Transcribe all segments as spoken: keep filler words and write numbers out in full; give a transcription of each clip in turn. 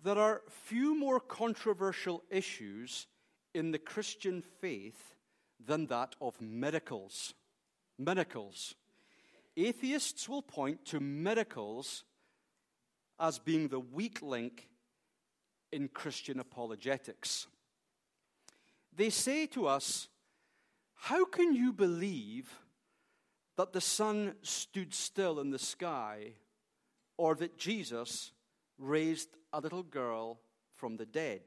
There are few more controversial issues in the Christian faith than that of miracles. Miracles. Atheists will point to miracles as being the weak link in Christian apologetics. They say to us, how can you believe that the sun stood still in the sky, or that Jesus raised a little girl from the dead?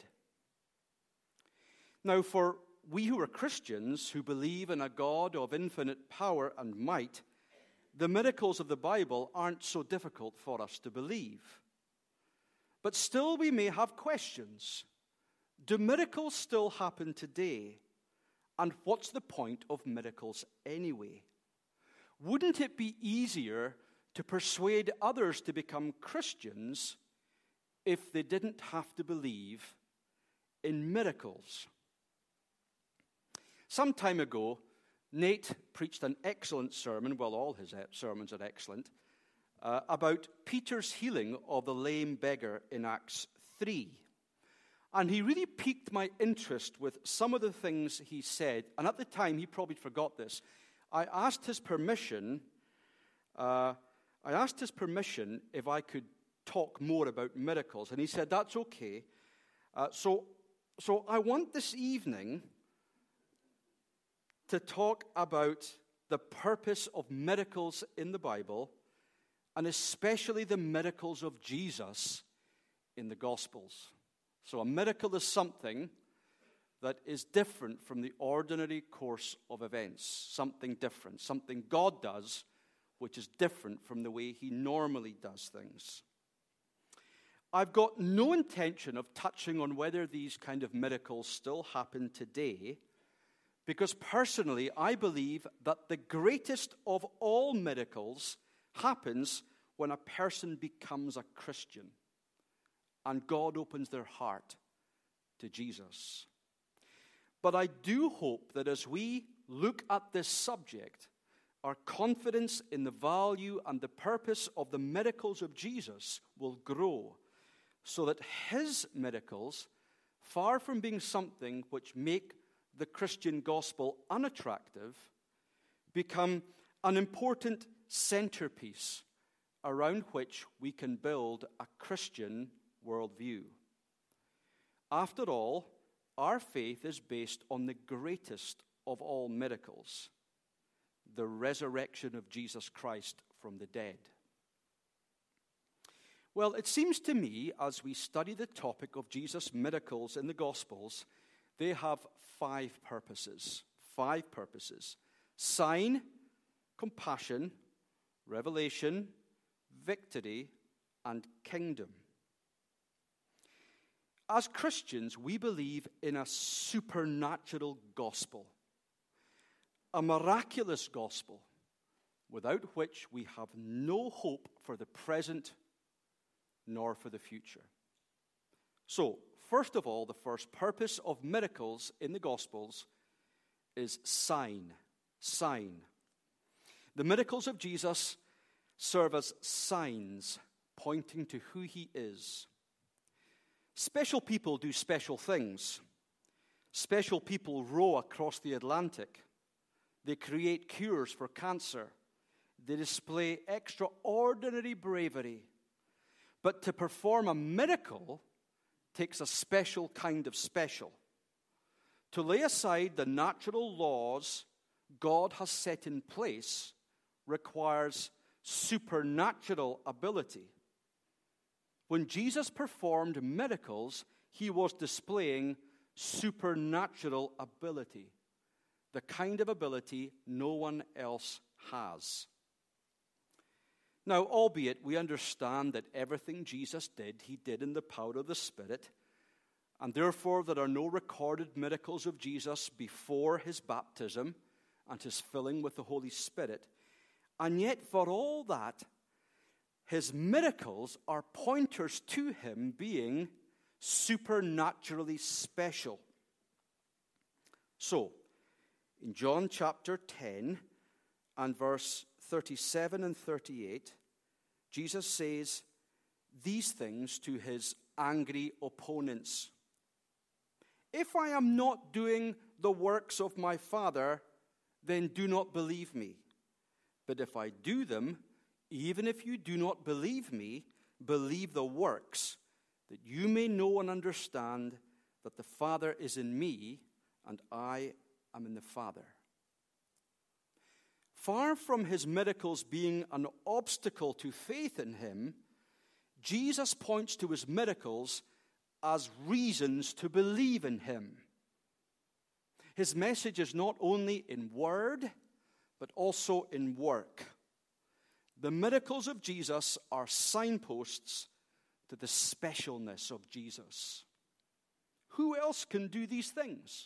Now, for we who are Christians, who believe in a God of infinite power and might, the miracles of the Bible aren't so difficult for us to believe. But still we may have questions. Do miracles still happen today? And what's the point of miracles anyway? Wouldn't it be easier to persuade others to become Christians if they didn't have to believe in miracles? Some time ago, Nate preached an excellent sermon, well, all his sermons are excellent, uh, about Peter's healing of the lame beggar in Acts three. And he really piqued my interest with some of the things he said. And at the time, he probably forgot this. I asked his permission, uh, I asked his permission if I could talk more about miracles. And he said, that's okay. Uh, so, so I want this evening to talk about the purpose of miracles in the Bible, and especially the miracles of Jesus in the Gospels. So a miracle is something that is different from the ordinary course of events, something different, something God does, which is different from the way he normally does things. I've got no intention of touching on whether these kind of miracles still happen today, because personally, I believe that the greatest of all miracles happens when a person becomes a Christian and God opens their heart to Jesus. But I do hope that as we look at this subject, our confidence in the value and the purpose of the miracles of Jesus will grow, so that his miracles, far from being something which make the Christian gospel unattractive, become an important centerpiece around which we can build a Christian worldview. After all, our faith is based on the greatest of all miracles, the resurrection of Jesus Christ from the dead. Well, it seems to me, as we study the topic of Jesus' miracles in the Gospels, they have five purposes. Five purposes. Sign, compassion, revelation, victory, and kingdom. As Christians, we believe in a supernatural gospel, a miraculous gospel, without which we have no hope for the present nor for the future. So, first of all, the first purpose of miracles in the Gospels is sign. Sign. The miracles of Jesus serve as signs pointing to who he is. Special people do special things. Special people row across the Atlantic. They create cures for cancer. They display extraordinary bravery. But to perform a miracle takes a special kind of special. To lay aside the natural laws God has set in place requires supernatural ability. When Jesus performed miracles, he was displaying supernatural ability, the kind of ability no one else has. Now, albeit we understand that everything Jesus did, he did in the power of the Spirit, and therefore there are no recorded miracles of Jesus before his baptism and his filling with the Holy Spirit. And yet, for all that, his miracles are pointers to him being supernaturally special. So, in John chapter ten and verse thirty-seven and thirty-eight, Jesus says, these things to his angry opponents. If I am not doing the works of my Father, then do not believe me. But if I do them, even if you do not believe me, believe the works, that you may know and understand that the Father is in me, and I am in the Father. Far from his miracles being an obstacle to faith in him, Jesus points to his miracles as reasons to believe in him. His message is not only in word, but also in work. The miracles of Jesus are signposts to the specialness of Jesus. Who else can do these things?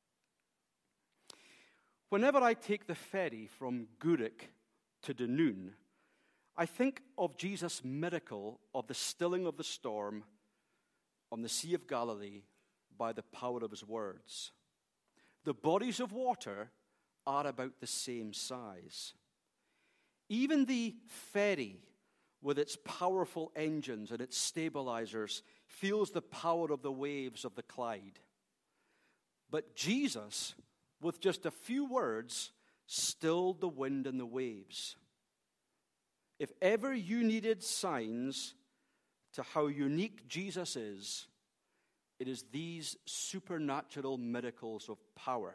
Whenever I take the ferry from Gourock to Dunoon, I think of Jesus' miracle of the stilling of the storm on the Sea of Galilee by the power of his words. The bodies of water are about the same size. Even the ferry, with its powerful engines and its stabilizers, feels the power of the waves of the Clyde. But Jesus, with just a few words, stilled the wind and the waves. If ever you needed signs to how unique Jesus is, it is these supernatural miracles of power.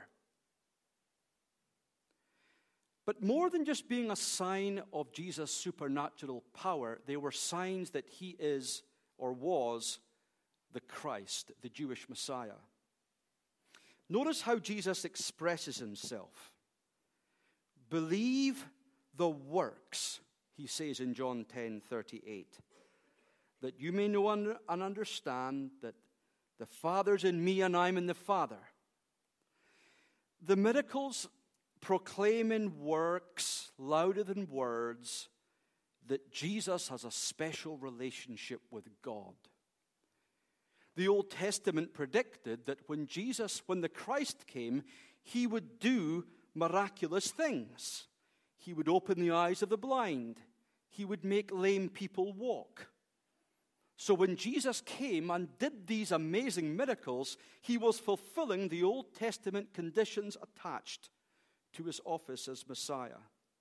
But more than just being a sign of Jesus' supernatural power, they were signs that he is or was the Christ, the Jewish Messiah. Notice how Jesus expresses himself. Believe the works, he says in John ten thirty-eight, that you may know and understand that the Father's in me and I'm in the Father. The miracles proclaim in works, louder than words, that Jesus has a special relationship with God. The Old Testament predicted that when Jesus, when the Christ came, he would do miraculous things. He would open the eyes of the blind. He would make lame people walk. So when Jesus came and did these amazing miracles, he was fulfilling the Old Testament conditions attached to his office as Messiah.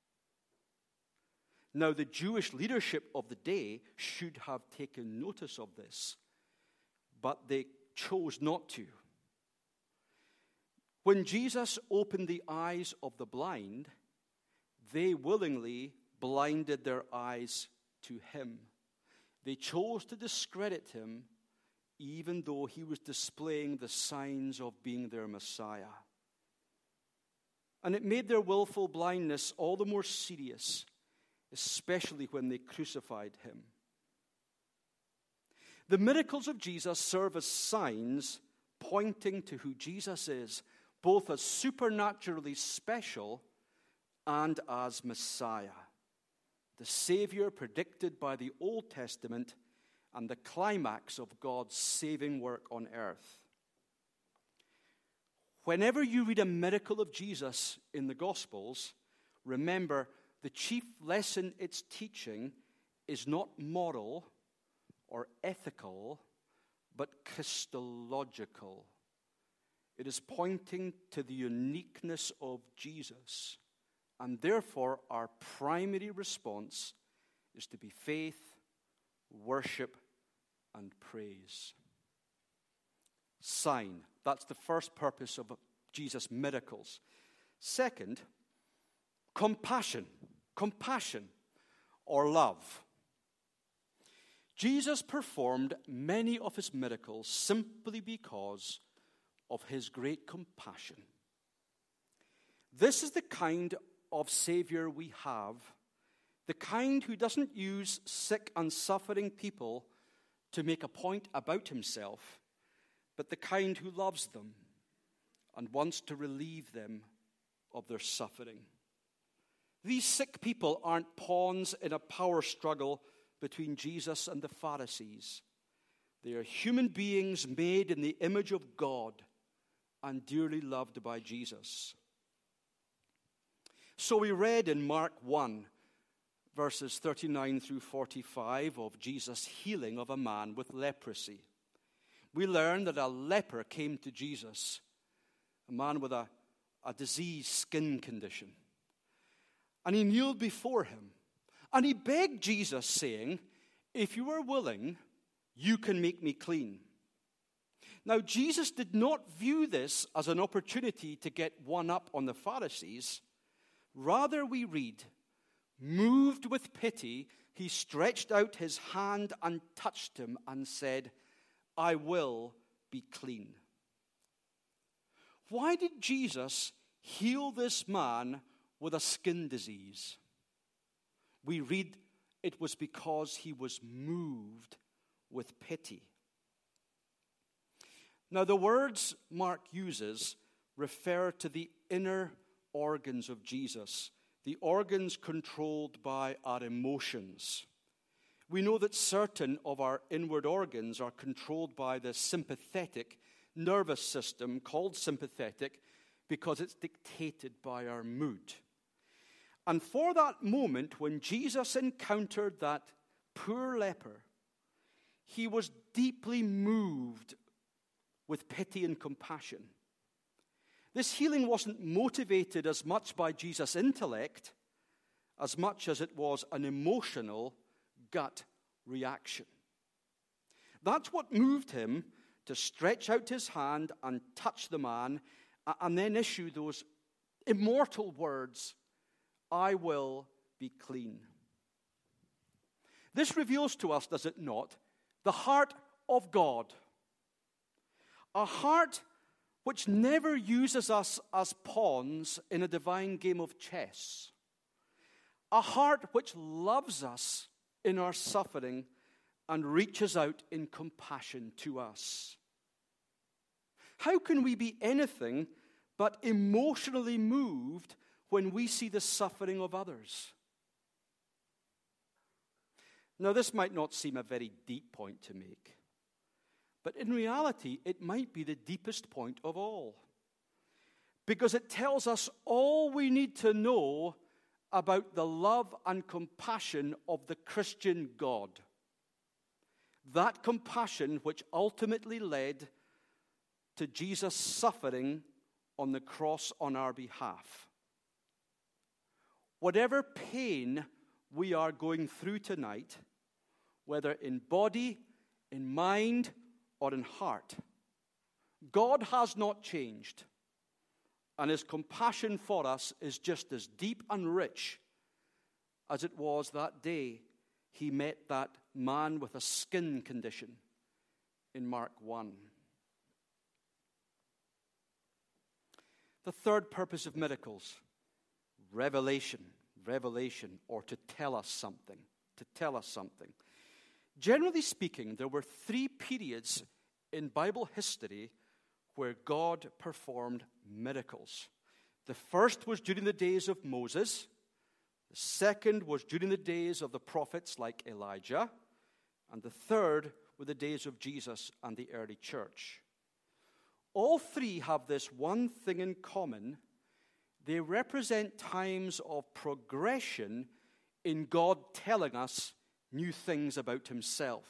Now, the Jewish leadership of the day should have taken notice of this, but they chose not to. When Jesus opened the eyes of the blind, they willingly blinded their eyes to him. They chose to discredit him, even though he was displaying the signs of being their Messiah. And it made their willful blindness all the more serious, especially when they crucified him. The miracles of Jesus serve as signs pointing to who Jesus is, both as supernaturally special and as Messiah, the Savior predicted by the Old Testament and the climax of God's saving work on earth. Whenever you read a miracle of Jesus in the Gospels, remember the chief lesson it's teaching is not moral or ethical, but Christological. It is pointing to the uniqueness of Jesus. And therefore, our primary response is to be faith, worship, and praise. Sign. That's the first purpose of Jesus' miracles. Second, compassion. Compassion or love. Jesus performed many of his miracles simply because of his great compassion. This is the kind of Savior we have, the kind who doesn't use sick and suffering people to make a point about himself, but the kind who loves them and wants to relieve them of their suffering. These sick people aren't pawns in a power struggle between Jesus and the Pharisees. They are human beings made in the image of God and dearly loved by Jesus. So we read in Mark one verses thirty-nine through forty-five of Jesus' healing of a man with leprosy. We learn that a leper came to Jesus, a man with a, a diseased skin condition. And he kneeled before him, and he begged Jesus, saying, "If you are willing, you can make me clean." Now, Jesus did not view this as an opportunity to get one up on the Pharisees. Rather, we read, moved with pity, he stretched out his hand and touched him and said, "I will be clean." Why did Jesus heal this man with a skin disease? We read it was because he was moved with pity. Now, the words Mark uses refer to the inner organs of Jesus, the organs controlled by our emotions. We know that certain of our inward organs are controlled by the sympathetic nervous system, called sympathetic, because it's dictated by our mood. And for that moment, when Jesus encountered that poor leper, he was deeply moved with pity and compassion. This healing wasn't motivated as much by Jesus' intellect as much as it was an emotional gut reaction. That's what moved him to stretch out his hand and touch the man and then issue those immortal words, "I will be clean." This reveals to us, does it not, the heart of God. A heart which never uses us as pawns in a divine game of chess. A heart which loves us in our suffering and reaches out in compassion to us. How can we be anything but emotionally moved when we see the suffering of others? Now, this might not seem a very deep point to make, but in reality, it might be the deepest point of all, because it tells us all we need to know about the love and compassion of the Christian God. That compassion which ultimately led to Jesus suffering on the cross on our behalf. Whatever pain we are going through tonight, whether in body, in mind, or in heart, God has not changed, and his compassion for us is just as deep and rich as it was that day he met that man with a skin condition in Mark one. The third purpose of miracles, revelation, revelation, or to tell us something, to tell us something. Generally speaking, there were three periods in Bible history where God performed miracles. The first was during the days of Moses. The second was during the days of the prophets like Elijah. And the third were the days of Jesus and the early church. All three have this one thing in common. They represent times of progression in God telling us new things about himself.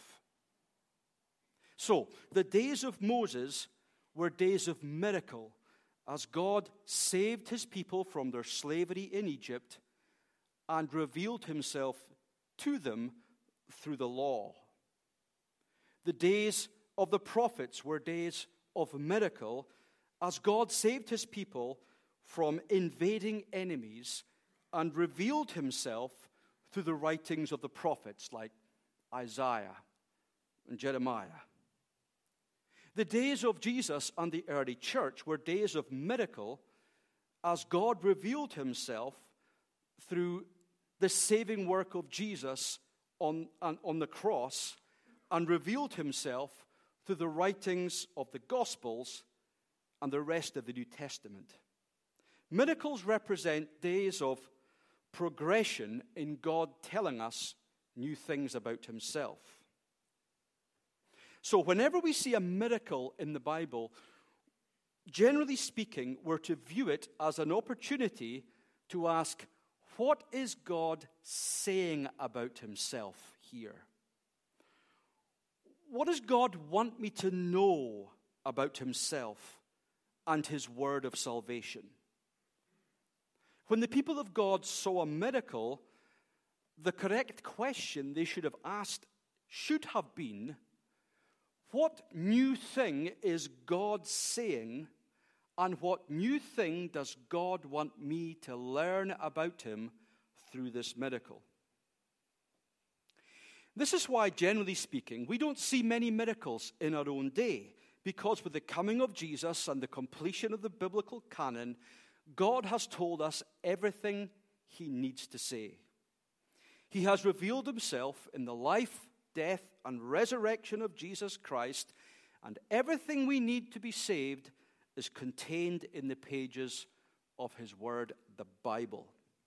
So, the days of Moses were days of miracle, as God saved his people from their slavery in Egypt and revealed himself to them through the law. The days of the prophets were days of miracle, as God saved his people from invading enemies and revealed himself through the writings of the prophets like Isaiah and Jeremiah. The days of Jesus and the early church were days of miracle, as God revealed himself through the saving work of Jesus on, on, on the cross, and revealed himself through the writings of the Gospels and the rest of the New Testament. Miracles represent days of progression in God telling us new things about himself. So whenever we see a miracle in the Bible, generally speaking, we're to view it as an opportunity to ask, what is God saying about himself here? What does God want me to know about himself and his word of salvation? When the people of God saw a miracle, the correct question they should have asked should have been, what new thing is God saying, and what new thing does God want me to learn about him through this miracle? This is why, generally speaking, we don't see many miracles in our own day, because with the coming of Jesus and the completion of the biblical canon, God has told us everything he needs to say. He has revealed himself in the life, death, and resurrection of Jesus Christ, and everything we need to be saved is contained in the pages of his word, the Bible.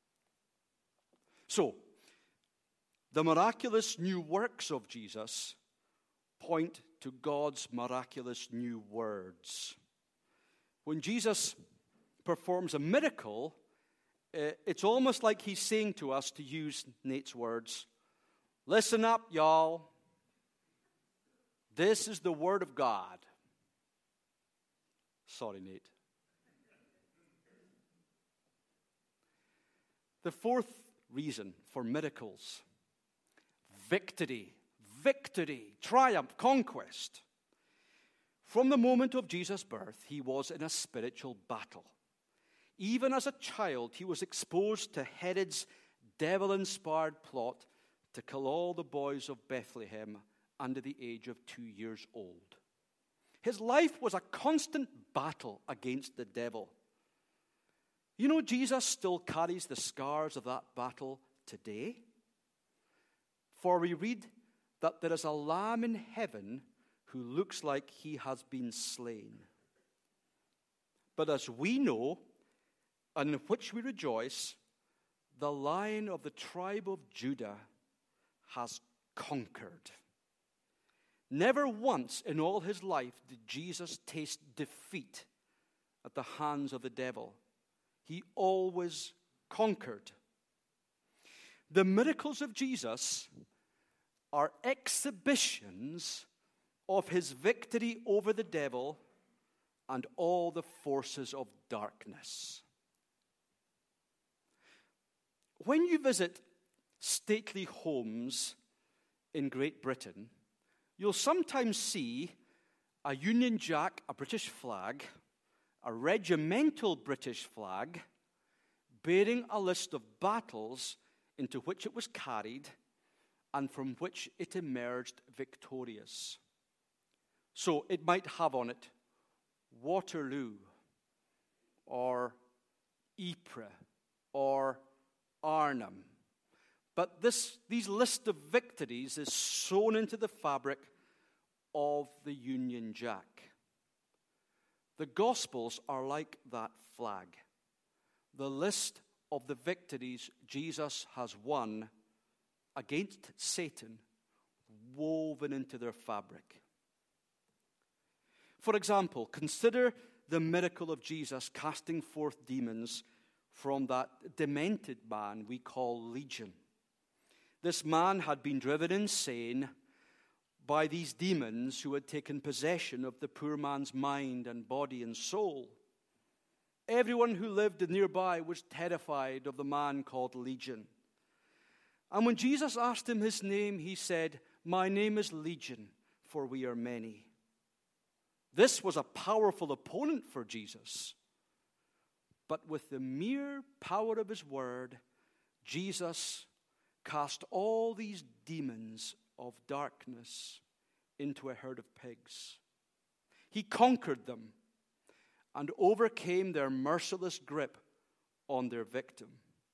So, the miraculous new works of Jesus point to God's miraculous new words. When Jesus performs a miracle, uh, it's almost like he's saying to us, to use Nate's words, listen up, y'all. This is the word of God. Sorry, Nate. The fourth reason for miracles: victory, victory, triumph, conquest. From the moment of Jesus' birth, he was in a spiritual battle. Even as a child, he was exposed to Herod's devil-inspired plot to kill all the boys of Bethlehem under the age of two years old. His life was a constant battle against the devil. You know, Jesus still carries the scars of that battle today. For we read that there is a lamb in heaven who looks like he has been slain. But as we know, and in which we rejoice, the Lion of the tribe of Judah has conquered. Never once in all his life did Jesus taste defeat at the hands of the devil. He always conquered. The miracles of Jesus are exhibitions of his victory over the devil and all the forces of darkness. When you visit stately homes in Great Britain, you'll sometimes see a Union Jack, a British flag, a regimental British flag, bearing a list of battles into which it was carried and from which it emerged victorious. So it might have on it Waterloo, or Ypres, or Arnhem. But this, these list of victories is sewn into the fabric of the Union Jack. The Gospels are like that flag. The list of the victories Jesus has won against Satan woven into their fabric. For example, consider the miracle of Jesus casting forth demons from that demented man we call Legion. This man had been driven insane by these demons who had taken possession of the poor man's mind and body and soul. Everyone who lived nearby was terrified of the man called Legion. And when Jesus asked him his name, he said, "My name is Legion, for we are many." This was a powerful opponent for Jesus. But with the mere power of his word, Jesus cast all these demons of darkness into a herd of pigs. He conquered them and overcame their merciless grip on their victim.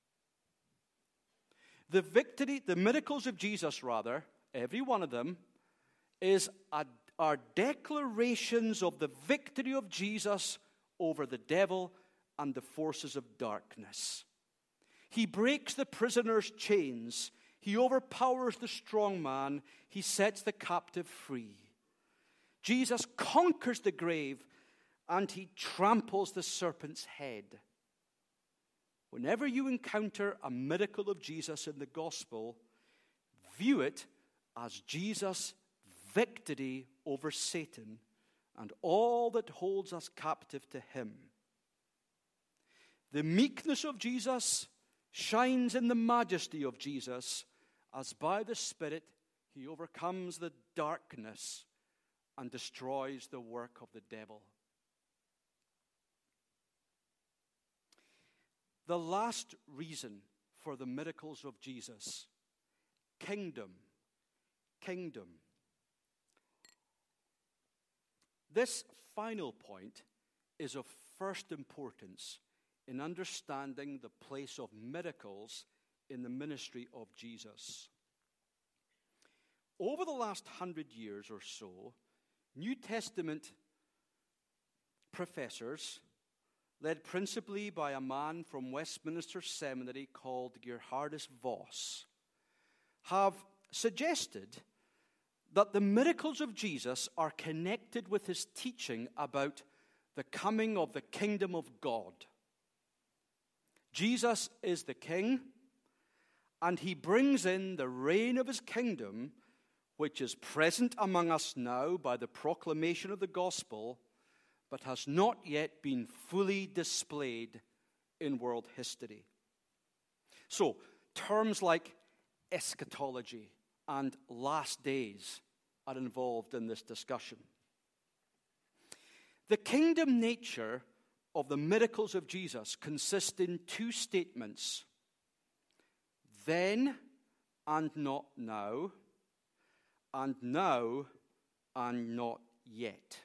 The victory, the miracles of Jesus, rather, every one of them, is a, are declarations of the victory of Jesus over the devil and the forces of darkness. He breaks the prisoner's chains. He overpowers the strong man. He sets the captive free. Jesus conquers the grave, and he tramples the serpent's head. whenever you encounter a miracle of Jesus in the gospel, view it as Jesus' victory over Satan and all that holds us captive to him. The meekness of Jesus shines in the majesty of Jesus, as by the Spirit he overcomes the darkness and destroys the work of the devil. The last reason for the miracles of Jesus: kingdom. Kingdom. This final point is of first importance in understanding the place of miracles in the ministry of Jesus. Over the last hundred years or so, New Testament professors, led principally by a man from Westminster Seminary called Geerhardus Vos, have suggested that the miracles of Jesus are connected with his teaching about the coming of the kingdom of God. Jesus is the king, and he brings in the reign of his kingdom, which is present among us now by the proclamation of the gospel, but has not yet been fully displayed in world history. So, terms like eschatology and last days are involved in this discussion. The kingdom nature of the miracles of Jesus consists in two statements: then and not now, and now and not yet.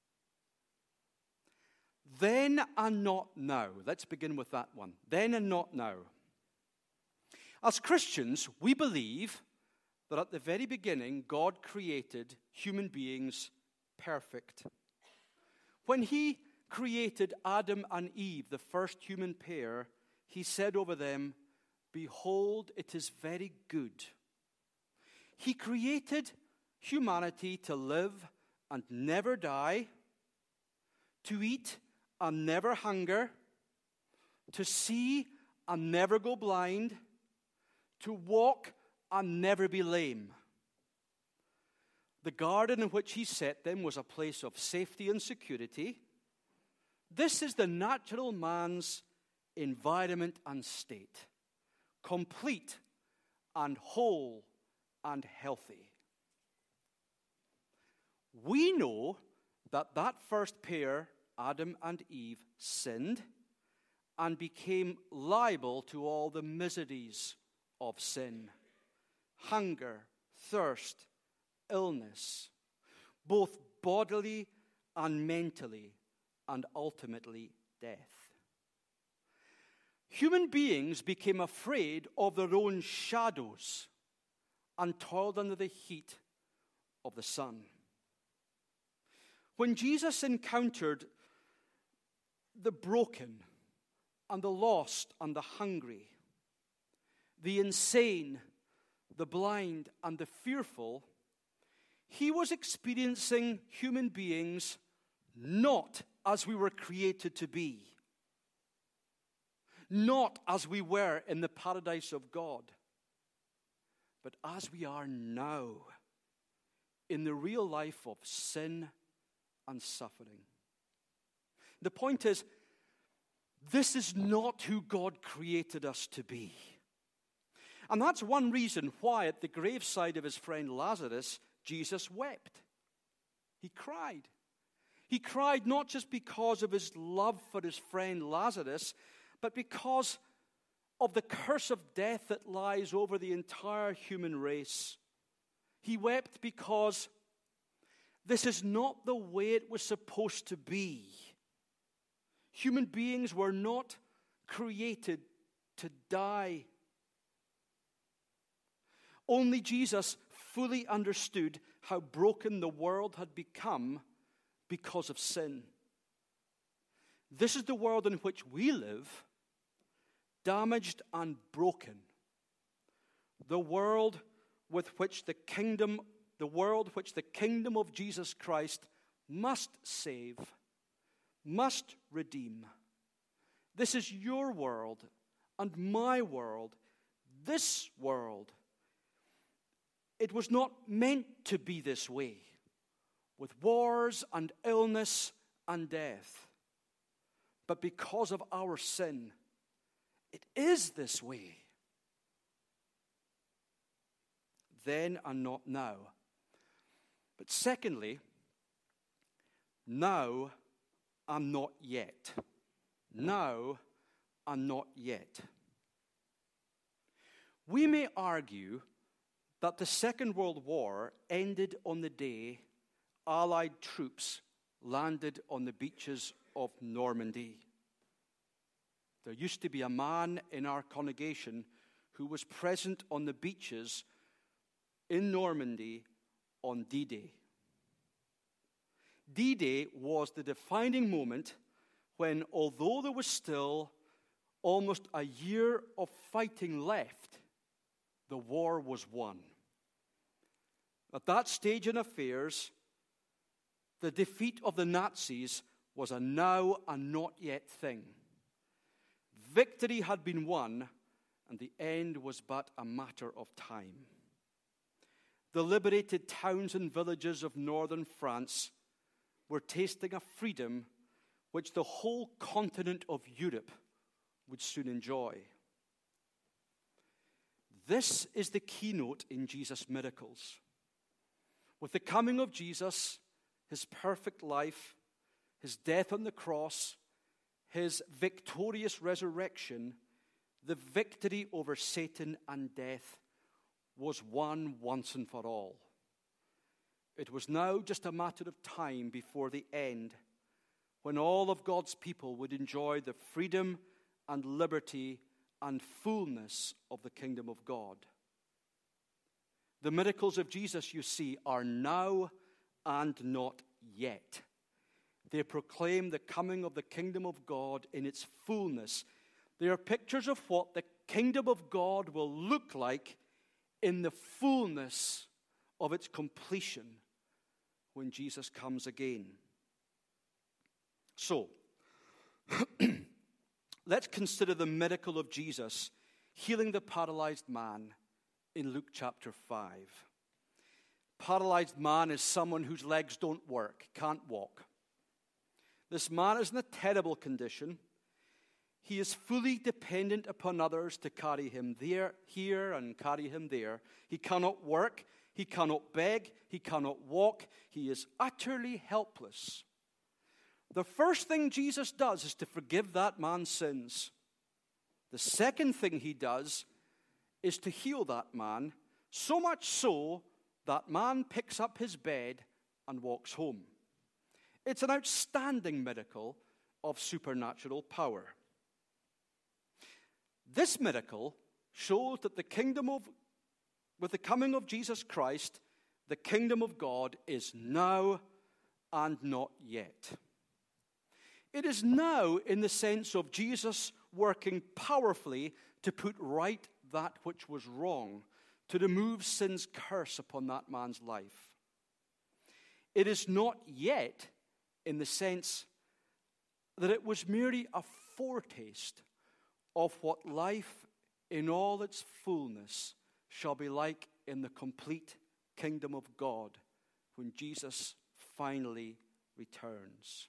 Then and not now. Let's begin with that one. Then and not now. As Christians, we believe that at the very beginning, God created human beings perfect. When he created Adam and Eve, the first human pair, he said over them, "Behold, it is very good." He created humanity to live and never die, to eat and never hunger, to see and never go blind, to walk and never be lame. The garden in which he set them was a place of safety and security. This is the natural man's environment and state, complete and whole and healthy. We know that that first pair, Adam and Eve, sinned and became liable to all the miseries of sin: hunger, thirst, illness, both bodily and mentally, and ultimately death. Human beings became afraid of their own shadows and toiled under the heat of the sun. When Jesus encountered the broken and the lost and the hungry, the insane, the blind, and the fearful, he was experiencing human beings not as we were created to be, not as we were in the paradise of God, but as we are now in the real life of sin and suffering. The point is, this is not who God created us to be. And that's one reason why at the graveside of his friend Lazarus, Jesus wept. He cried. He cried not just because of his love for his friend Lazarus, but because of the curse of death that lies over the entire human race. He wept because this is not the way it was supposed to be. Human beings were not created to die. Only Jesus fully understood how broken the world had become because of sin. This is the world in which we live, damaged and broken. The world with which the kingdom, the world which the kingdom of Jesus Christ must save, must redeem. This is your world and my world, this world, it was not meant to be this way, with wars and illness and death. But because of our sin, it is this way. Then and not now. But secondly, now and not yet. Now and not yet. We may argue that the Second World War ended on the day Allied troops landed on the beaches of Normandy. There used to be a man in our congregation who was present on the beaches in Normandy on D-Day. D-Day was the defining moment when, although there was still almost a year of fighting left, the war was won. At that stage in affairs, the defeat of the Nazis was a now and not yet thing. Victory had been won, and the end was but a matter of time. The liberated towns and villages of northern France were tasting a freedom which the whole continent of Europe would soon enjoy. This is the keynote in Jesus' miracles. With the coming of Jesus, his perfect life, his death on the cross, his victorious resurrection, the victory over Satan and death was won once and for all. It was now just a matter of time before the end, when all of God's people would enjoy the freedom and liberty and fullness of the kingdom of God. The miracles of Jesus, you see, are now and not yet. They proclaim the coming of the kingdom of God in its fullness. They are pictures of what the kingdom of God will look like in the fullness of its completion when Jesus comes again. So, let's consider the miracle of Jesus healing the paralyzed man in Luke chapter five. Paralyzed man is someone whose legs don't work, can't walk. This man is in a terrible condition. He is fully dependent upon others to carry him there, here, and carry him there. He cannot work, he cannot beg, he cannot walk. He is utterly helpless. The first thing Jesus does is to forgive that man's sins. The second thing he does is to heal that man, so much so that man picks up his bed and walks home. It's an outstanding miracle of supernatural power. This miracle shows that the kingdom of, with the coming of Jesus Christ, the kingdom of God is now and not yet. It is now in the sense of Jesus working powerfully to put right that which was wrong, to remove sin's curse upon that man's life. It is not yet in the sense that it was merely a foretaste of what life in all its fullness shall be like in the complete kingdom of God when Jesus finally returns.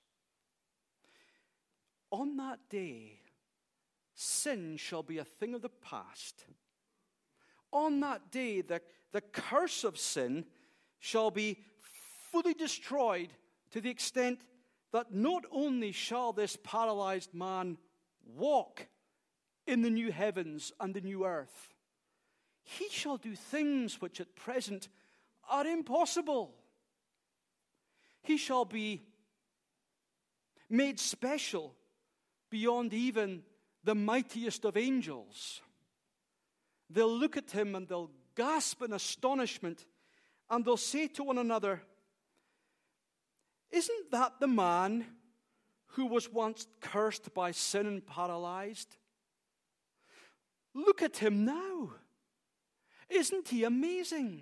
On that day, sin shall be a thing of the past. On that day, the, the curse of sin shall be fully destroyed to the extent that not only shall this paralyzed man walk in the new heavens and the new earth, he shall do things which at present are impossible. He shall be made special beyond even the mightiest of angels. They'll look at him and they'll gasp in astonishment, and they'll say to one another, "Isn't that the man who was once cursed by sin and paralyzed? Look at him now. Isn't he amazing?"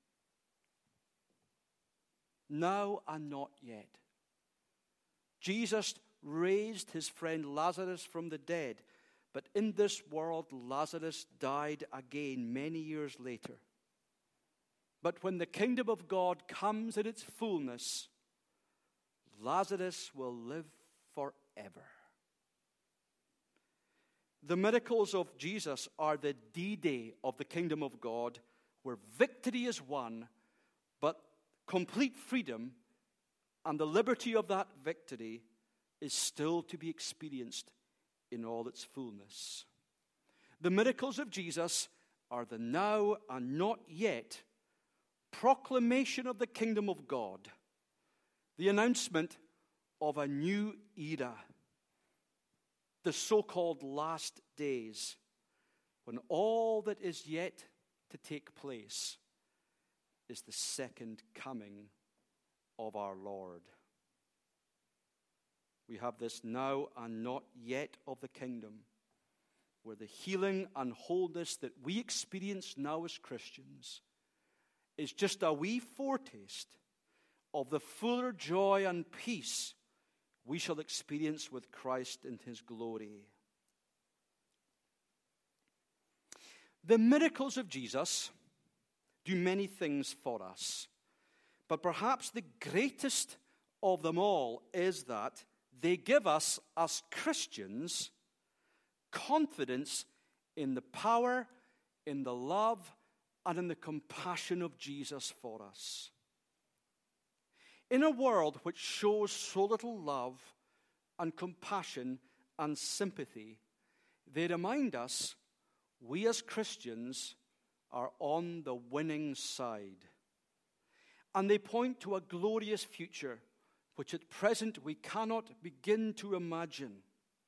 Now and not yet. Jesus raised his friend Lazarus from the dead, But in this world, Lazarus died again many years later. But when the kingdom of God comes in its fullness, Lazarus will live forever. The miracles of Jesus are the D-Day of the kingdom of God, where victory is won, but complete freedom and the liberty of that victory is still to be experienced in all its fullness. The miracles of Jesus are the now and not yet proclamation of the kingdom of God, the announcement of a new era, the so-called last days, when all that is yet to take place is the second coming of our Lord. We have this now and not yet of the kingdom, where the healing and wholeness that we experience now as Christians is just a wee foretaste of the fuller joy and peace we shall experience with Christ in his glory. The miracles of Jesus do many things for us, but perhaps the greatest of them all is that they give us, as Christians, confidence in the power, in the love, and in the compassion of Jesus for us. In a world which shows so little love and compassion and sympathy, they remind us we as Christians are on the winning side. And they point to a glorious future which at present we cannot begin to imagine.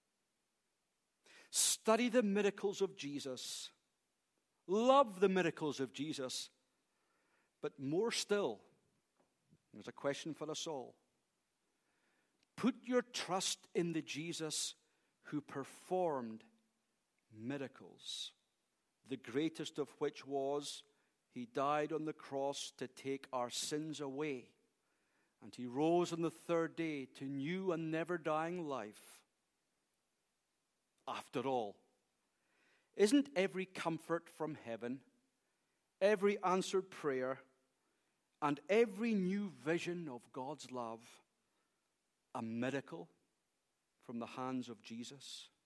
Study the miracles of Jesus. Love the miracles of Jesus. But more still, there's a question for us all. Put your trust in the Jesus who performed miracles, the greatest of which was he died on the cross to take our sins away, and he rose on the third day to new and never-dying life. After all, isn't every comfort from heaven, every answered prayer, and every new vision of God's love a miracle from the hands of Jesus?